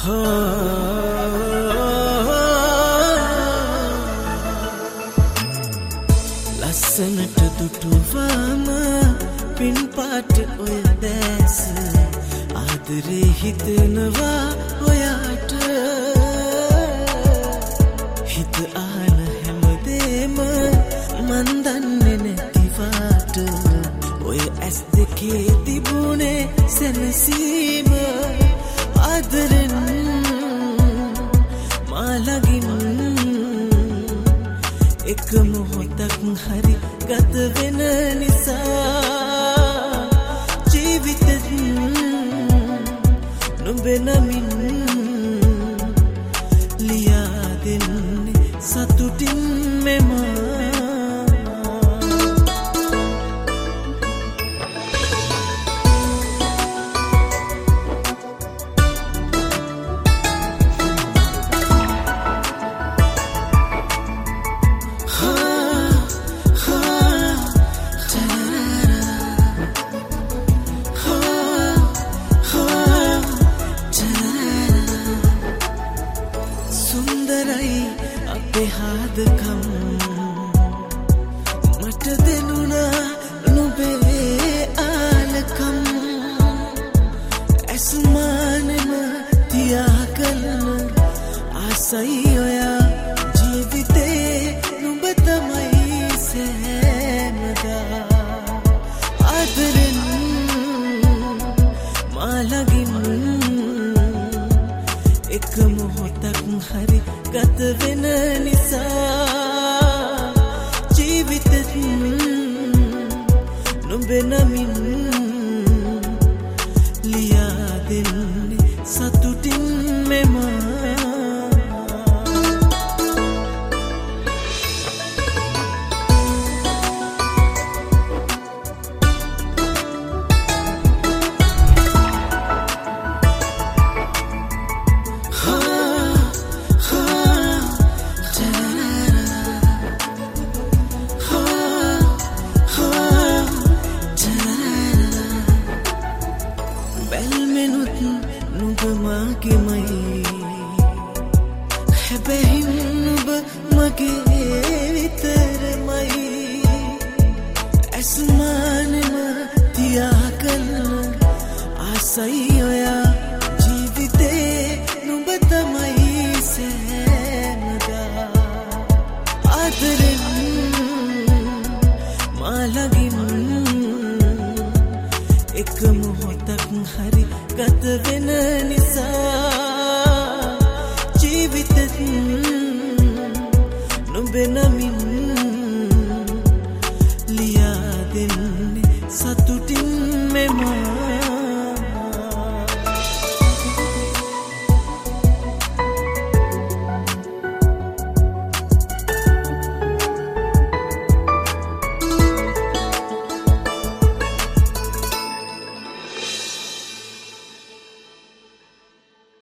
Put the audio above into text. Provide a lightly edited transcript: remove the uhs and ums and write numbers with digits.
ලස්සනට දුටුවාම පින් පාට ඔය දැස ආදරේ හිතෙනවා ඔයාට හිත ආන හැමදේම මන් දන්නේ නැතිවට ඔය ඇස් දෙකේ තිබුණේ සැනසීම ආදරෙන් මාළගින් එක මොහොතක් හරි ගත වෙන නිසා ජීවිතෙත් නුඹේ නමින් ලියා දෙන්නේ සතුටින් මෙමා हादकम मट देनुना नुबे आलकम असमान में दिया कलन आसई होया जीविते नुबतमई से मदा आदरन मालगिन एक मोहतक हरी गत वेन නිසා ජීවිතෙත් නුඹේ නමින් ලියා දෙන්නේ සතුටින් මෙමා නුඹ මාගේමයි හැබැයි නුඹ මගේ විතරමයි අස්මානෙම තියාගන්න ආසයි ඔයා ජීවිතේ නුඹ තමයි සෑමදා ආදරෙන් මාළගින් එක මොහොතක් හරි ගත වෙන නිසා ජීවිතෙත් නුඹේ නමින්